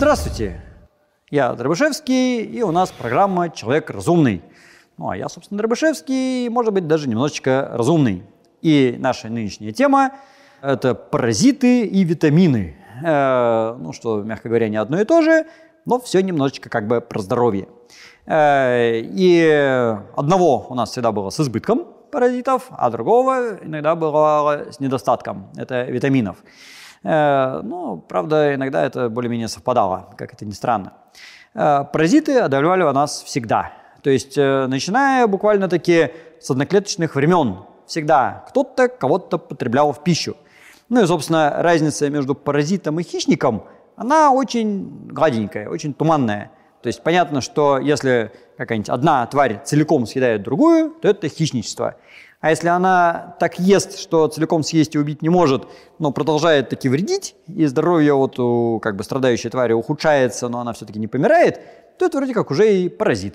Здравствуйте, я Дробышевский, и у нас программа «Человек разумный». Ну, а я, собственно, Дробышевский, может быть, даже немножечко разумный. И наша нынешняя тема – это паразиты и витамины. Что, мягко говоря, не одно и то же, но все немножечко как бы про здоровье. И одного у нас всегда было с избытком паразитов, а другого иногда было с недостатком. Это витаминов. Правда, иногда это более-менее совпадало, как это ни странно. Паразиты одолевали у нас всегда. То есть, начиная буквально-таки с одноклеточных времен, всегда кто-то кого-то потреблял в пищу. Ну и, собственно, разница между паразитом и хищником, она очень гладенькая, очень туманная. То есть, понятно, что если какая-нибудь одна тварь целиком съедает другую, то это хищничество. А если она так ест, что целиком съесть и убить не может, но продолжает таки вредить, и здоровье у страдающей твари ухудшается, но она все-таки не помирает, то это вроде как уже и паразит.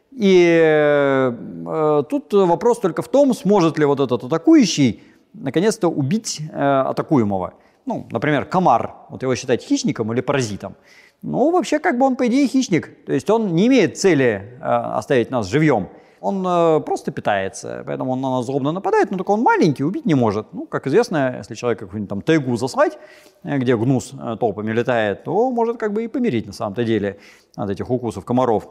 И тут вопрос только в том, сможет ли вот этот атакующий наконец-то убить атакуемого. Например, комар, его считать хищником или паразитом. Вообще, он, по идее, хищник. То есть он не имеет цели оставить нас живьем. Он просто питается, поэтому он на нас злобно нападает, но только он маленький, убить не может. Как известно, если человека какую-нибудь там тайгу заслать, где гнус толпами летает, то может и помереть на самом-то деле от этих укусов комаров.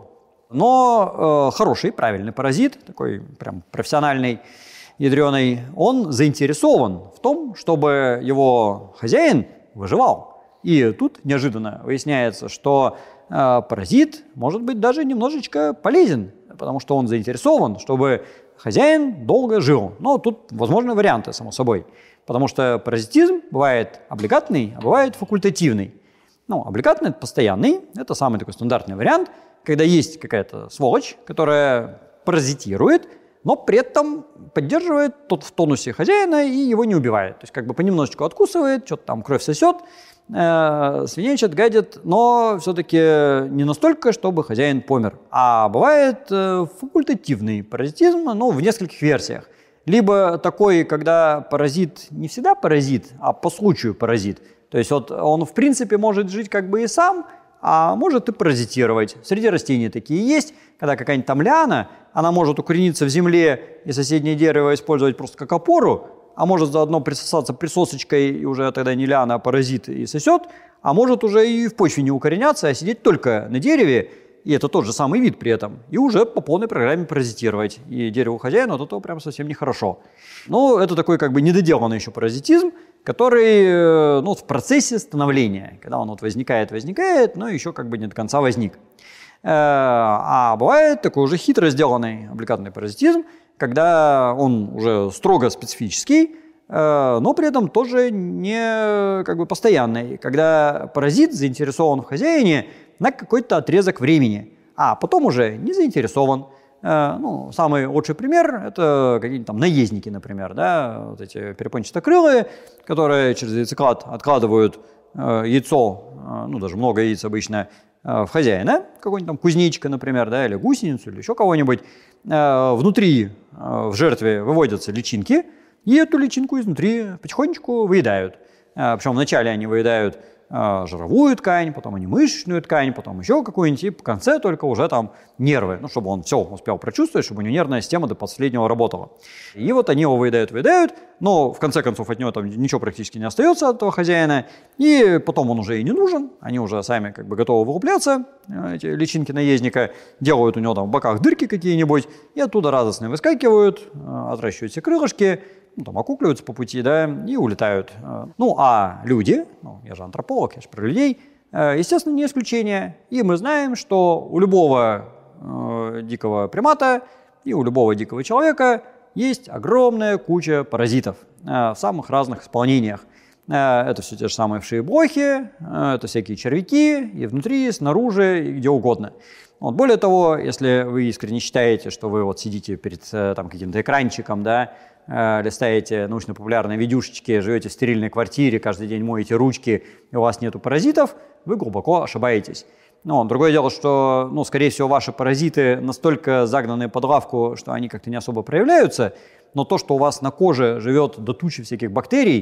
Но хороший, правильный паразит, такой прям профессиональный, ядреный, он заинтересован в том, чтобы его хозяин выживал. И тут неожиданно выясняется, что паразит может быть даже немножечко полезен, потому что он заинтересован, чтобы хозяин долго жил. Но тут возможны варианты, само собой. Потому что паразитизм бывает облигатный, а бывает факультативный. Облигатный – это постоянный, это самый такой стандартный вариант, когда есть какая-то сволочь, которая паразитирует, но при этом поддерживает тот в тонусе хозяина и его не убивает. То есть понемножечку откусывает, что-то там кровь сосет, свинячит, гадит, но все-таки не настолько, чтобы хозяин помер. А бывает факультативный паразитизм, в нескольких версиях. Либо такой, когда паразит не всегда паразит, а по случаю паразит. То есть он в принципе может жить и сам, а может и паразитировать. Среди растений такие есть, когда какая-нибудь там лиана, она может укорениться в земле и соседнее дерево использовать просто как опору, а может заодно присосаться присосочкой, и уже тогда не лиана, а паразит и сосет, а может уже и в почве не укореняться, а сидеть только на дереве, и это тот же самый вид при этом, и уже по полной программе паразитировать. И дереву хозяина от этого прям совсем нехорошо. Это такой недоделанный еще паразитизм, который в процессе становления, когда он возникает, но еще не до конца возник. А бывает такой уже хитро сделанный облигатный паразитизм, когда он уже строго специфический, но при этом тоже не постоянный, когда паразит заинтересован в хозяине на какой-то отрезок времени, а потом уже не заинтересован. Самый лучший пример – это какие-нибудь там наездники, например, эти перепончатокрылые, которые через яйцеклад откладывают яйцо, даже много яиц обычно, в хозяина, какой-нибудь там кузнечика, например, или гусеницу, или еще кого-нибудь. Внутри в жертве выводятся личинки, и эту личинку изнутри потихонечку выедают. Причем вначале они выедают жировую ткань, потом они мышечную ткань, потом еще какую-нибудь, и в конце только уже там нервы, чтобы он все успел прочувствовать, чтобы у него нервная система до последнего работала. И они его выедают, но в конце концов от него там ничего практически не остается от этого хозяина, и потом он уже и не нужен, они уже сами готовы вылупляться, эти личинки наездника, делают у него там в боках дырки какие-нибудь, и оттуда радостно выскакивают, отращивают себе крылышки, окукливаются по пути, и улетают. А люди, я же антрополог, я же про людей, естественно, не исключение. И мы знаем, что у любого дикого примата и у любого дикого человека есть огромная куча паразитов в самых разных исполнениях. Это все те же самые вши-блохи, это всякие червяки и внутри, и снаружи, и где угодно. Более того, если вы искренне считаете, что вы сидите перед каким-то экранчиком, листаете научно-популярные видюшечки, живете в стерильной квартире, каждый день моете ручки, и у вас нету паразитов, вы глубоко ошибаетесь. Другое дело, что, скорее всего, ваши паразиты настолько загнаны под лавку, что они как-то не особо проявляются, но то, что у вас на коже живет до тучи всяких бактерий,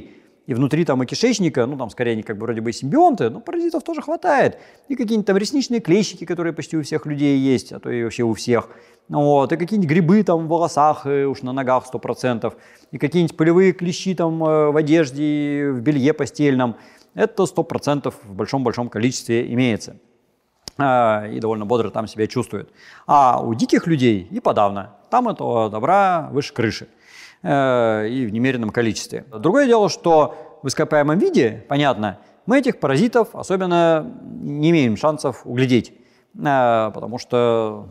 и внутри там и кишечника, ну там скорее они как бы вроде бы симбионты, но паразитов тоже хватает. И какие-нибудь там ресничные клещики, которые почти у всех людей есть, а то и вообще у всех. Вот, и какие-нибудь грибы там в волосах, и уж на ногах 100%, и какие-нибудь полевые клещи там в одежде, в белье постельном. Это 100% в большом-большом количестве имеется. И довольно бодро там себя чувствует. А у диких людей и подавно. Там этого добра выше крыши. И в немеренном количестве. Другое дело, что в ископаемом виде, понятно, мы этих паразитов особенно не имеем шансов углядеть. Потому что,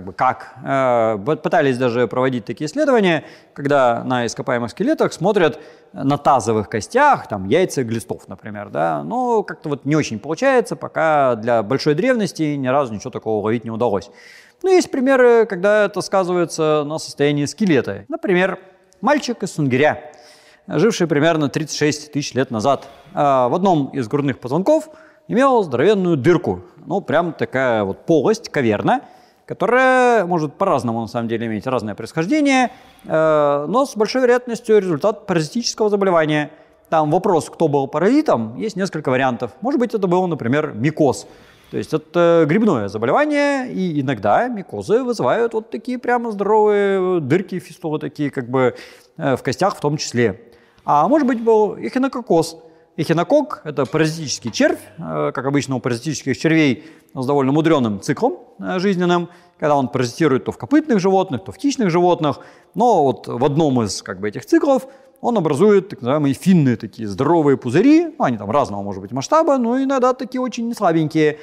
пытались даже проводить такие исследования, когда на ископаемых скелетах смотрят на тазовых костях, там, яйца глистов, например, да, но как-то вот не очень получается, пока для большой древности ни разу ничего такого уловить не удалось. Но есть примеры, когда это сказывается на состоянии скелета. Например, мальчик из Сунгиря, живший примерно 36 тысяч лет назад, в одном из грудных позвонков имел здоровенную дырку, прям такая вот полость, каверна, которая может по-разному на самом деле иметь разное происхождение, но с большой вероятностью результат паразитического заболевания. Там вопрос, кто был паразитом, есть несколько вариантов. Может быть, это был, например, микоз. То есть это грибное заболевание, и иногда микозы вызывают вот такие прямо здоровые дырки, фистулы такие как бы в костях в том числе. А может быть, был эхинококоз. Эхинокок – это паразитический червь, как обычно у паразитических червей с довольно мудреным циклом жизненным, когда он паразитирует то в копытных животных, то в хищных животных. Но вот в одном из этих циклов он образует так называемые финны, такие здоровые пузыри. Они там разного, может быть, масштаба, но иногда такие очень неслабенькие.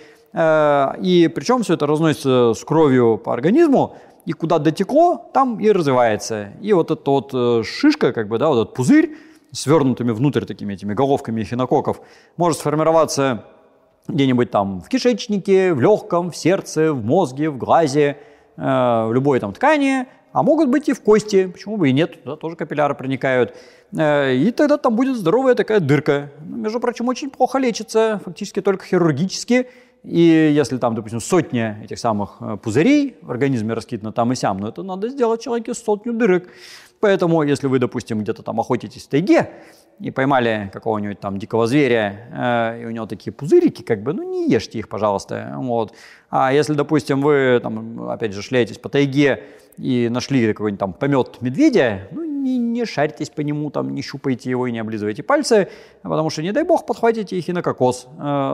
И причем все это разносится с кровью по организму, и куда дотекло, там и развивается. И вот эта вот шишка, вот этот пузырь, свернутыми внутрь такими этими головками эхинококков, может сформироваться где-нибудь там в кишечнике, в легком, в сердце, в мозге, в глазе, в любой там ткани, а могут быть и в кости, почему бы и нет, да, тоже капилляры проникают. И тогда там будет здоровая такая дырка. Между прочим, очень плохо лечится, фактически только хирургически. И если там, допустим, сотня этих самых пузырей в организме раскидано там и сям, это надо сделать человеке 100 дырок. Поэтому, если вы, допустим, где-то там охотитесь в тайге и поймали какого-нибудь там дикого зверя, и у него такие пузырики, не ешьте их, пожалуйста. Вот. А если, допустим, вы, там, опять же, шляетесь по тайге и нашли какой-нибудь там помет медведя, не шарьтесь по нему, там, не щупайте его и не облизывайте пальцы, потому что, не дай бог, подхватите эхинококоз.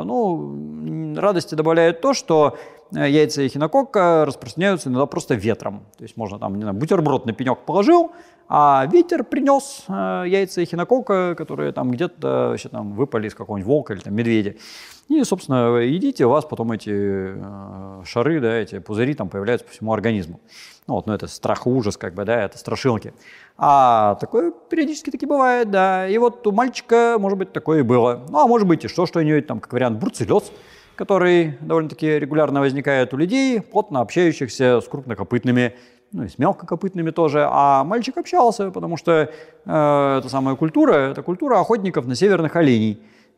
Радости добавляет то, что яйца эхинококка распространяются иногда просто ветром. То есть можно там, бутерброд на пенек положил, а ветер принес яйца эхинококка, которые там где-то вообще там выпали из какого-нибудь волка или там медведя. И, собственно, едите, у вас потом эти шары, да, эти пузыри там появляются по всему организму. Это страх и ужас, это страшилки. А такое периодически таки бывает, да. И вот у мальчика, может быть, такое и было. А может быть и что-нибудь там, как вариант, бруцеллез, который довольно-таки регулярно возникает у людей, плотно общающихся с крупнокопытными, и с мелкокопытными тоже. А мальчик общался, потому что эта самая культура, это культура охотников на северных оленей.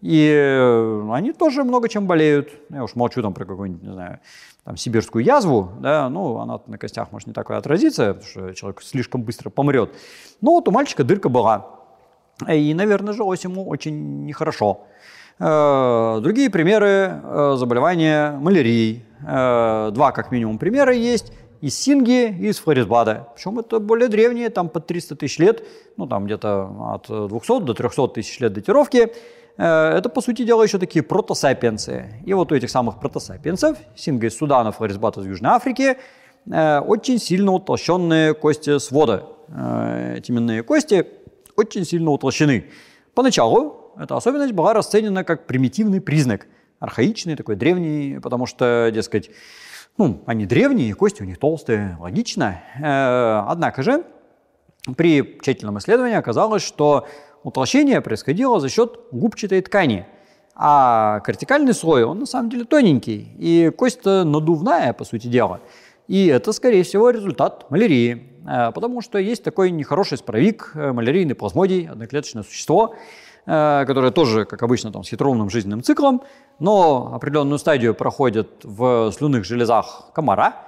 И они тоже много чем болеют. Я уж молчу там про какую-нибудь, не знаю, там, сибирскую язву, да, она на костях может не так и отразиться, потому что человек слишком быстро помрет. Но вот у мальчика дырка была. И, наверное, жилось ему очень нехорошо. Другие примеры заболевания малярией. Два, как минимум, примера есть. Из Синги и из Флорисбада. Причем это более древние, там под 300 тысяч лет, там где-то от 200 до 300 тысяч лет датировки. Это, по сути дела, еще такие протосапиенсы. И вот у этих самых протосапиенсов, Синга из Судана, Флорисбад из Южной Африки, очень сильно утолщенные кости свода. Эти именные кости очень сильно утолщены. Поначалу эта особенность была расценена как примитивный признак, архаичный, такой древний, потому что, дескать, они древние, кости у них толстые, логично. Однако же при тщательном исследовании оказалось, что утолщение происходило за счет губчатой ткани, а кортикальный слой, он на самом деле тоненький, и кость-то надувная, по сути дела. И это, скорее всего, результат малярии, потому что есть такой нехороший споровик, малярийный плазмодий, одноклеточное существо, которое тоже, как обычно, там, с хитроумным жизненным циклом, но определенную стадию проходит в слюнных железах комара,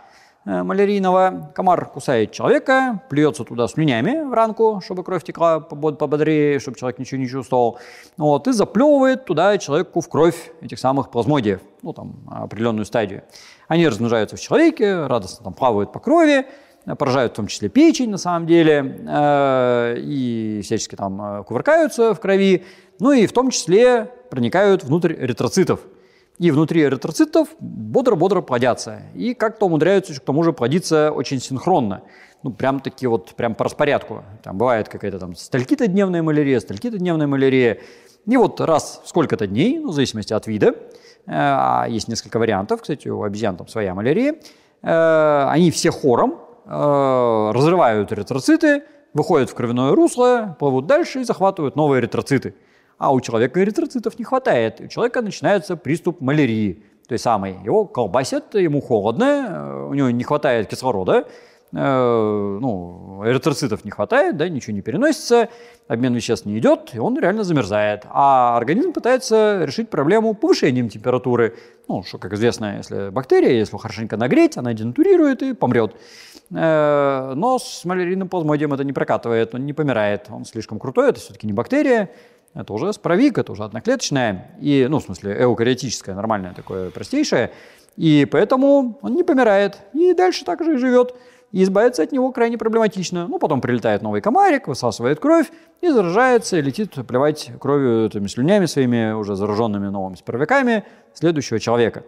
малярийного. Комар кусает человека, плюется туда слюнями в ранку, чтобы кровь текла пободрее, чтобы человек ничего не чувствовал. Вот, и заплевывает туда человеку в кровь этих самых плазмодиев, ну, там, определенную стадию. Они размножаются в человеке, радостно там плавают по крови, поражают в том числе печень, на самом деле, и всячески там кувыркаются в крови, ну и в том числе проникают внутрь эритроцитов. И внутри эритроцитов бодро-бодро плодятся. И как-то умудряются к тому же плодиться очень синхронно. Ну, прям-таки вот, прям по распорядку. Там бывает какая-то там столько-то дневная малярия, столько-то дневная малярия. И вот раз в сколько-то дней, ну, в зависимости от вида, есть несколько вариантов, кстати, у обезьян там своя малярия, они все хором разрывают эритроциты, выходят в кровяное русло, плывут дальше и захватывают новые эритроциты. А у человека эритроцитов не хватает. У человека начинается приступ малярии, той самой. Его колбасит, ему холодно, у него не хватает кислорода, эритроцитов не хватает, да, ничего не переносится, обмен веществ не идет, и он реально замерзает. А организм пытается решить проблему повышением температуры. Ну, что, как известно, если бактерия, если хорошенько нагреть, она денатурирует и помрет. Но с малярийным плазмодием это не прокатывает, он не помирает, он слишком крутой, это все-таки не бактерия. Это уже споровик, это уже одноклеточная, и, ну, в смысле, эукариотическое, нормальное такое, простейшее, и поэтому он не помирает, и дальше так же и живет, и избавиться от него крайне проблематично. Ну, потом прилетает новый комарик, высасывает кровь и заражается, и летит плевать кровью, этими слюнями своими, уже зараженными новыми споровиками следующего человека.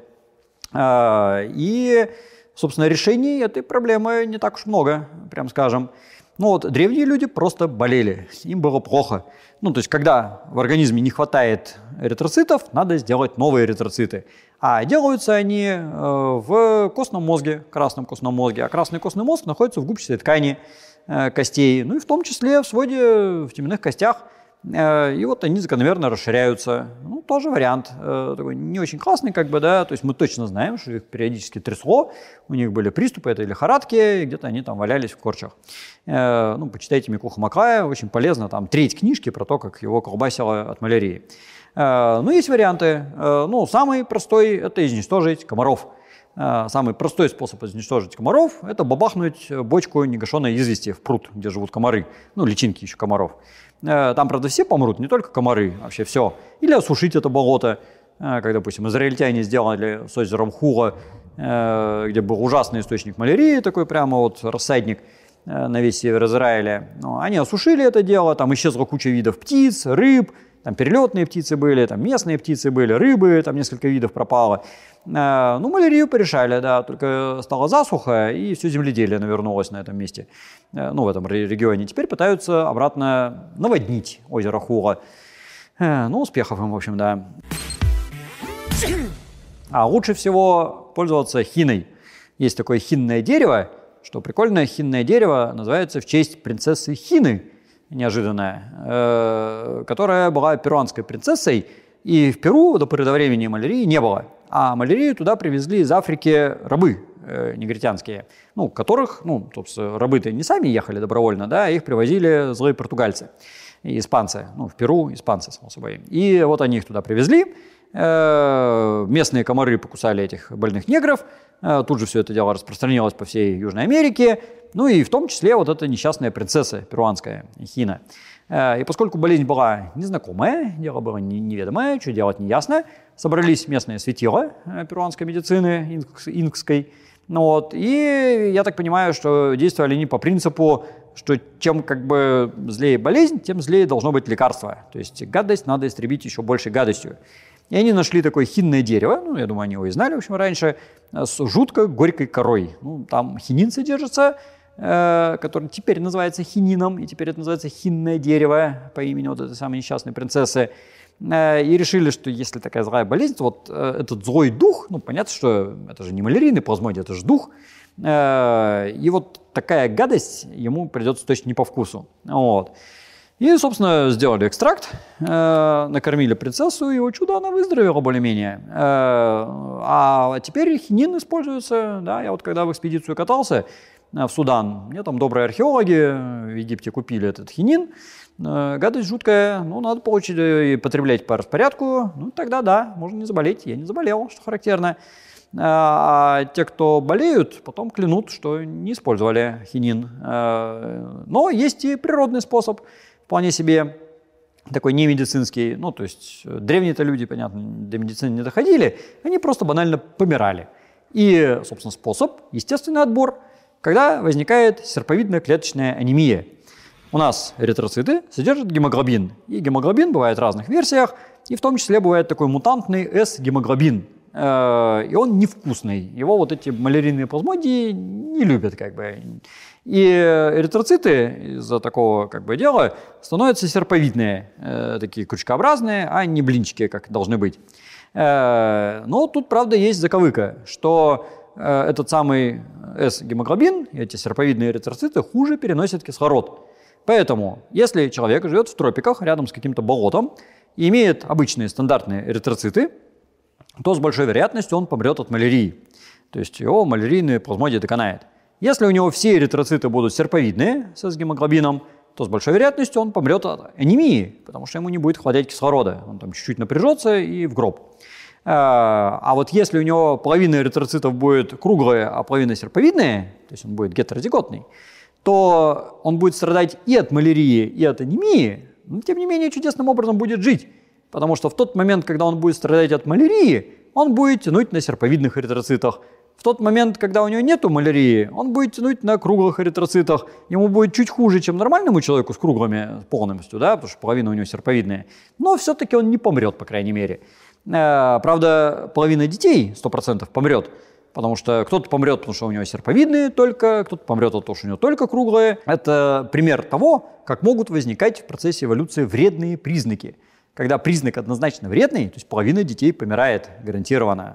И, собственно, решений этой проблемы не так уж много, прям скажем. Ну вот, древние люди просто болели, им было плохо. Ну, то есть, когда в организме не хватает эритроцитов, надо сделать новые эритроциты. А делаются они в костном мозге, красном костном мозге. А красный костный мозг находится в губчатой ткани костей, ну и в том числе в своде, в теменных костях. И вот они закономерно расширяются. Ну, тоже вариант такой не очень классный, как бы, да, то есть мы точно знаем, что их периодически трясло, у них были приступы этой лихорадки, где-то они там валялись в корчах. Ну, почитайте Микуха Макая, очень полезно, там треть книжки про то, как его колбасило от малярии. Ну, есть варианты. Ну, самый простой – это изничтожить комаров. Самый простой способ изничтожить комаров – это бабахнуть бочку негашенной извести в пруд, где живут комары, ну, личинки еще комаров. Там, правда, все помрут, не только комары, вообще все. Или осушить это болото, как, допустим, израильтяне сделали с озером Хула, где был ужасный источник малярии, такой прямо вот рассадник на весь север Израиля. Они осушили это дело, там исчезла куча видов птиц, рыб, там перелетные птицы были, там местные птицы были, рыбы, там несколько видов пропало. Ну, малярию порешали, да, только стала засуха, и все земледелие навернулось на этом месте, ну, в этом регионе. Теперь пытаются обратно наводнить озеро Хула. Ну, успехов им, в общем, да. А лучше всего пользоваться хиной. Есть такое хинное дерево, что прикольное хинное дерево называется в честь принцессы Хины, неожиданная, которая была перуанской принцессой, и в Перу до поры до времени малярии не было. А малярию туда привезли из Африки рабы негритянские, ну, которых, ну, собственно, рабы-то не сами ехали добровольно, да, их привозили злые португальцы и испанцы, ну, в Перу испанцы, само собой. И вот они их туда привезли, местные комары покусали этих больных негров, тут же все это дело распространилось по всей Южной Америке, ну и в том числе вот эта несчастная принцесса перуанская, Хина. И поскольку болезнь была незнакомая, дело было неведомое, что делать неясно, собрались местные светила перуанской медицины, инкской, ну вот, и я так понимаю, что действовали они по принципу, что чем как бы злее болезнь, тем злее должно быть лекарство. То есть гадость надо истребить еще большей гадостью. И они нашли такое хинное дерево, ну, я думаю, они его и знали, в общем, раньше, с жутко горькой корой. Ну, там хинин содержится, который теперь называется хинином, и теперь это называется хинное дерево по имени вот этой самой несчастной принцессы. И решили, что если такая злая болезнь, то вот этот злой дух, ну, понятно, что это же не малярийный плазмодий, это же дух, и вот такая гадость ему придется точно не по вкусу. Вот. И, собственно, сделали экстракт, накормили принцессу, и, о чудо, она выздоровела более-менее. А теперь хинин используется, да, я вот когда в экспедицию катался в Судан, мне там добрые археологи в Египте купили этот хинин, гадость жуткая, ну, надо получить и потреблять по распорядку, ну, тогда да, можно не заболеть, я не заболел, что характерно. А те, кто болеют, потом клянут, что не использовали хинин. Но есть и природный способ, вполне себе такой немедицинский. Ну, то есть древние-то люди, понятно, до медицины не доходили, они просто банально помирали. И, собственно, способ – естественный отбор, когда возникает серповидная клеточная анемия. У нас эритроциты содержат гемоглобин. И гемоглобин бывает в разных версиях, и в том числе бывает такой мутантный S-гемоглобин. И он невкусный. Его вот эти малярийные плазмодии не любят как бы. И эритроциты из-за такого как бы дела становятся серповидные, такие крючкообразные, а не блинчики, как должны быть. Но тут, правда, есть заковыка, что этот самый S-гемоглобин, эти серповидные эритроциты, хуже переносят кислород. Поэтому, если человек живет в тропиках, рядом с каким-то болотом, и имеет обычные стандартные эритроциты, то с большой вероятностью он помрет от малярии. То есть его малярийные плазмодии доконает. Если у него все эритроциты будут серповидные с гемоглобином, то с большой вероятностью он помрет от анемии, потому что ему не будет хватать кислорода. Он там чуть-чуть напряжется и в гроб. А вот если у него половина эритроцитов будет круглая, а половина серповидная, то есть он будет гетерозиготный, то он будет страдать и от малярии, и от анемии, но тем не менее чудесным образом будет жить. Потому что в тот момент, когда он будет страдать от малярии, он будет тянуть на серповидных эритроцитах. В тот момент, когда у него нету малярии, он будет тянуть на круглых эритроцитах. Ему будет чуть хуже, чем нормальному человеку с круглыми полностью, да, потому что половина у него серповидная. Но все-таки он не помрет, по крайней мере. Правда, половина детей 100% помрет. Потому что кто-то помрет, потому что у него серповидные только, кто-то помрет от того, что у него только круглые. Это пример того, как могут возникать в процессе эволюции вредные признаки. Когда признак однозначно вредный, то есть половина детей помирает гарантированно,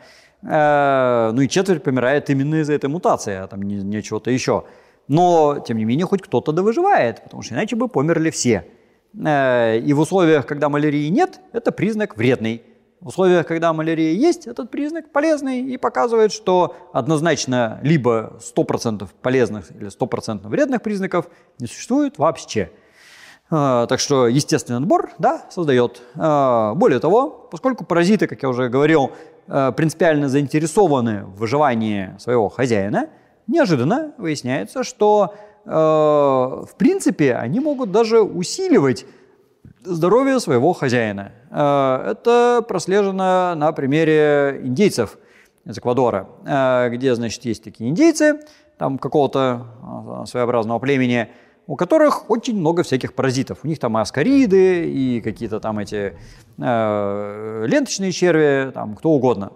да? Ну и четверть помирает именно из-за этой мутации, а там не чего-то еще. Но, тем не менее, хоть кто-то довыживает, потому что иначе бы померли все. И в условиях, когда малярии нет, это признак вредный. В условиях, когда малярия есть, этот признак полезный и показывает, что однозначно либо 100% полезных или 100% вредных признаков не существует вообще. Так что естественный отбор, да, создает. Более того, поскольку паразиты, как я уже говорил, принципиально заинтересованы в выживании своего хозяина, неожиданно выясняется, что в принципе они могут даже усиливать здоровье своего хозяина. Это прослежено на примере индейцев из Эквадора, где, значит, есть такие индейцы, там какого-то своеобразного племени, у которых очень много всяких паразитов. У них там и аскариды, и какие-то там эти ленточные черви, там кто угодно.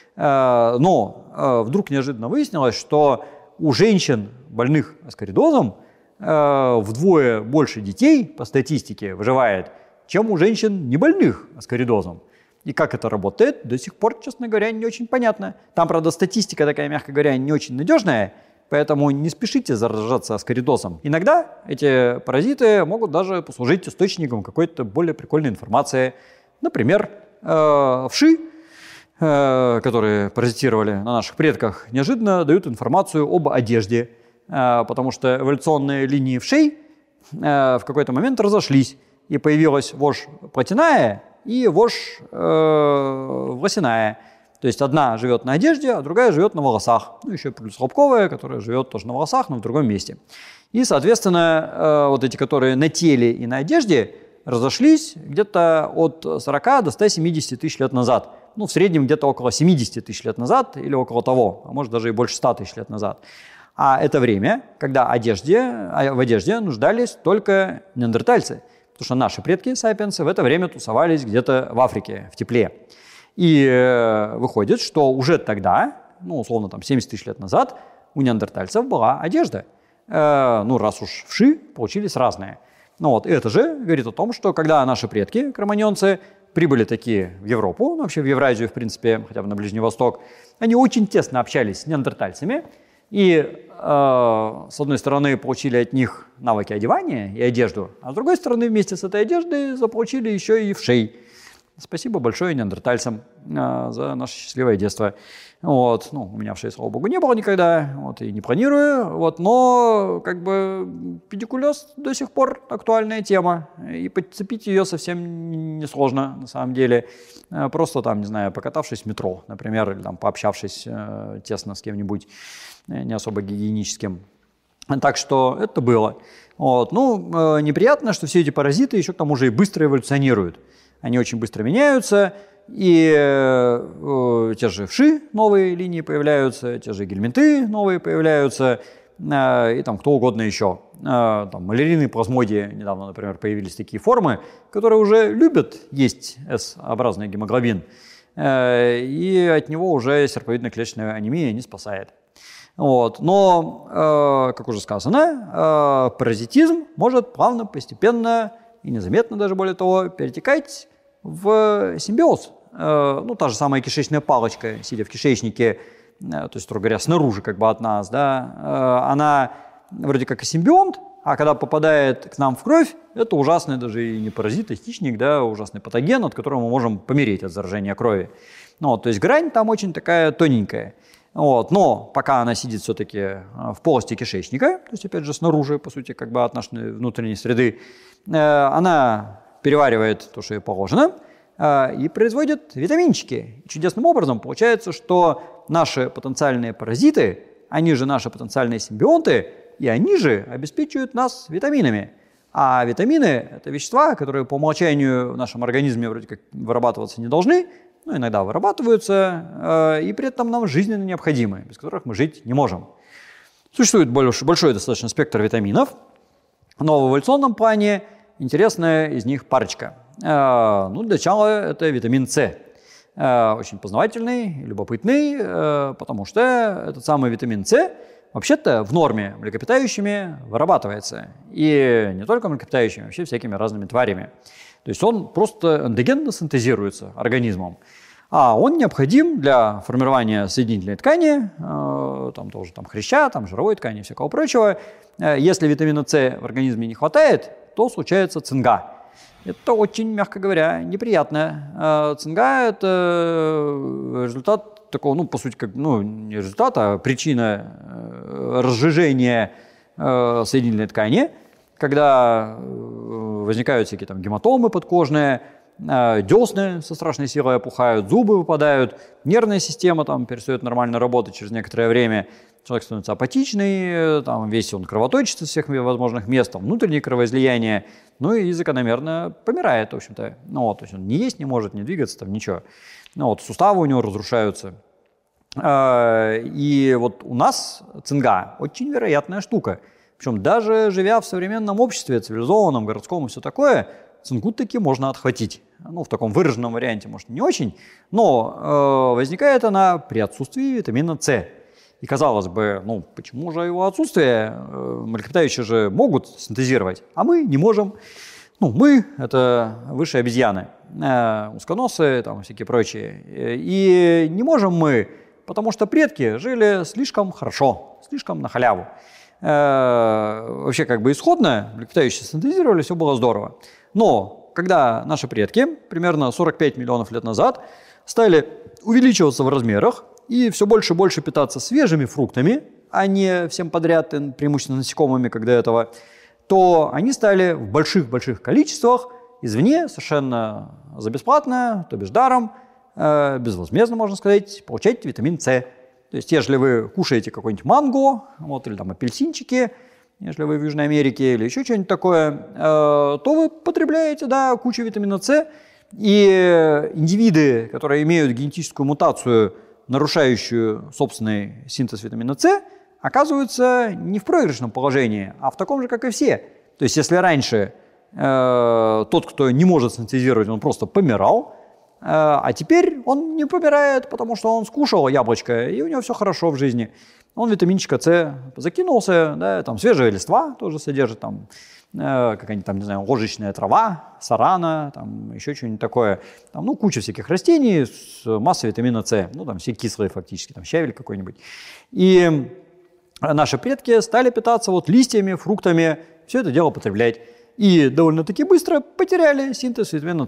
Но вдруг неожиданно выяснилось, что у женщин, больных аскаридозом, вдвое больше детей по статистике выживает, чем у женщин, не больных аскаридозом. И как это работает, до сих пор, честно говоря, не очень понятно. Там, правда, статистика такая, мягко говоря, не очень надежная, поэтому не спешите заражаться аскаридозом. Иногда эти паразиты могут даже послужить источником какой-то более прикольной информации. Например, вши, которые паразитировали на наших предках, неожиданно дают информацию об одежде, потому что эволюционные линии вшей в какой-то момент разошлись, и появилась вошь плотяная и вошь волосяная. То есть одна живет на одежде, а другая живет на волосах. Ну, еще плюс хлопковая, которая живет тоже на волосах, но в другом месте. И, соответственно, вот эти, которые на теле и на одежде, разошлись где-то от 40 до 170 тысяч лет назад. Ну, в среднем где-то около 70 тысяч лет назад или около того, а может даже и больше 100 тысяч лет назад. А это время, когда в одежде нуждались только неандертальцы. Потому что наши предки, сапиенсы, в это время тусовались где-то в Африке, в тепле. И выходит, что уже тогда, ну, условно, там 70 тысяч лет назад, у неандертальцев была одежда. Ну, раз уж вши получились разные. Ну вот, это же говорит о том, что когда наши предки, кроманьонцы, прибыли такие в Европу, ну, вообще в Евразию, в принципе, хотя бы на Ближний Восток, они очень тесно общались с неандертальцами и, с одной стороны, получили от них навыки одевания и одежду, а с другой стороны, вместе с этой одеждой заполучили еще и вшей. Спасибо большое неандертальцам за наше счастливое детство. Вот. Ну, у меня вшей, слава богу, не было никогда, вот, и не планирую, вот, но как бы педикулез до сих пор актуальная тема, и подцепить ее совсем несложно на самом деле. Просто там, не знаю, покатавшись в метро, например, или там пообщавшись тесно с кем-нибудь не особо гигиеническим. Так что это было. Вот. Ну, неприятно, что все эти паразиты еще к тому же и быстро эволюционируют. Они очень быстро меняются, и те же вши новые линии появляются, те же гельминты новые появляются, и там кто угодно еще. Там малярийные плазмодии недавно, например, появились такие формы, которые уже любят есть S-образный гемоглобин, и от него уже серповидно-клеточная анемия не спасает. Вот. Но, как уже сказано, паразитизм может плавно, постепенно и незаметно даже, более того, перетекать в симбиоз. Ну, та же самая кишечная палочка, сидя в кишечнике, то есть, строго говоря, снаружи как бы от нас, да, она вроде как и симбионт, а когда попадает к нам в кровь, это ужасный даже и не паразит, а хищник, да, ужасный патоген, от которого мы можем помереть от заражения крови. Ну, то есть грань там очень такая тоненькая. Вот, но пока она сидит все-таки в полости кишечника, то есть, опять же, снаружи, по сути, как бы от нашей внутренней среды, она переваривает то, что ей положено, и производит витаминчики. И чудесным образом получается, что наши потенциальные паразиты, они же наши потенциальные симбионты, и они же обеспечивают нас витаминами. А витамины – это вещества, которые по умолчанию в нашем организме вроде как вырабатываться не должны, но иногда вырабатываются, и при этом нам жизненно необходимы, без которых мы жить не можем. Существует большой достаточно спектр витаминов, но в эволюционном плане интересная из них парочка. Ну, для начала это витамин С. Очень познавательный, любопытный, потому что этот самый витамин С вообще-то в норме млекопитающими вырабатывается. И не только млекопитающими, вообще всякими разными тварями. То есть он просто эндогенно синтезируется организмом. А он необходим для формирования соединительной ткани, там тоже там хряща, там жировой ткани и всякого прочего. Если витамина С в организме не хватает, то случается цинга. Это очень, мягко говоря, неприятно. Цинга – это результат такого, ну, по сути, как, ну, не результат, а причина разжижения соединительной ткани, когда возникают всякие там гематомы подкожные, десны со страшной силой опухают, зубы выпадают, нервная система там перестает нормально работать через некоторое время, человек становится апатичный, там весь он кровоточит из всех возможных мест, там внутреннее кровоизлияние, ну и закономерно помирает, в общем-то. Ну, вот, то есть он не есть не может, не двигаться, там ничего. Ну, вот, суставы у него разрушаются. И вот у нас цинга очень вероятная штука. Причем даже живя в современном обществе, цивилизованном, городском и все такое, цингу таки можно отхватить. Ну, в таком выраженном варианте, может, не очень, но возникает она при отсутствии витамина С. И казалось бы, ну, почему же его отсутствие? Млекопитающие же могут синтезировать, а мы не можем. Ну, мы – это высшие обезьяны, узконосы, там, всякие прочие. И не можем мы, потому что предки жили слишком хорошо, слишком на халяву. Вообще, как бы исходно, млекопитающие синтезировали, все было здорово. Но когда наши предки, примерно 45 миллионов лет назад, стали увеличиваться в размерах и все больше и больше питаться свежими фруктами, а не всем подряд, преимущественно насекомыми, как до этого, то они стали в больших-больших количествах извне, совершенно за бесплатно, то бишь даром, безвозмездно, можно сказать, получать витамин С. То есть, если вы кушаете какой-нибудь манго, вот, или там апельсинчики, если вы в Южной Америке или еще что-нибудь такое, то вы потребляете, да, кучу витамина С. И индивиды, которые имеют генетическую мутацию, нарушающую собственный синтез витамина С, оказываются не в проигрышном положении, а в таком же, как и все. То есть, если раньше тот, кто не может синтезировать, он просто помирал, а теперь он не помирает, потому что он скушал яблочко, и у него все хорошо в жизни. Он витаминчика С закинулся, да, там свежая листва тоже содержит, там какая-нибудь там, не знаю, ложечная трава, сарана, там еще что-нибудь такое. Там, ну, куча всяких растений с массой витамина С, ну, там все кислые фактически, там щавель какой-нибудь. И наши предки стали питаться вот листьями, фруктами, все это дело потреблять. И довольно-таки быстро потеряли синтез витамина С.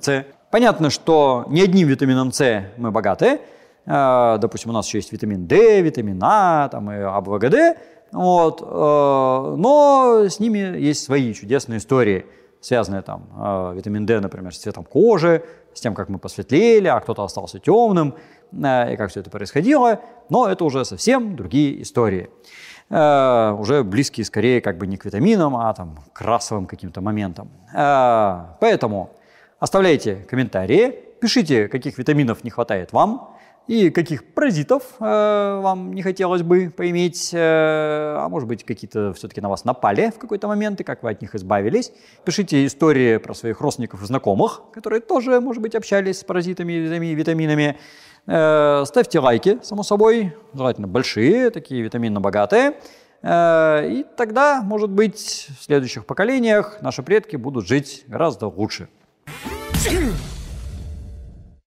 Понятно, что не одним витамином С мы богаты. Допустим, у нас еще есть витамин D, витамин А, там, и АБВГД. Вот. Но с ними есть свои чудесные истории, связанные там, витамин D, например, с цветом кожи, с тем, как мы посветлели, а кто-то остался темным, и как все это происходило. Но это уже совсем другие истории. Уже близкие скорее как бы не к витаминам, а там, к расовым каким-то моментам. Поэтому оставляйте комментарии, пишите, каких витаминов не хватает вам, и каких паразитов вам не хотелось бы поиметь, а может быть, какие-то все-таки на вас напали в какой-то момент, и как вы от них избавились. Пишите истории про своих родственников и знакомых, которые тоже, может быть, общались с паразитами и витаминами. Ставьте лайки, само собой, желательно большие, такие витаминно богатые. И тогда, может быть, в следующих поколениях наши предки будут жить гораздо лучше.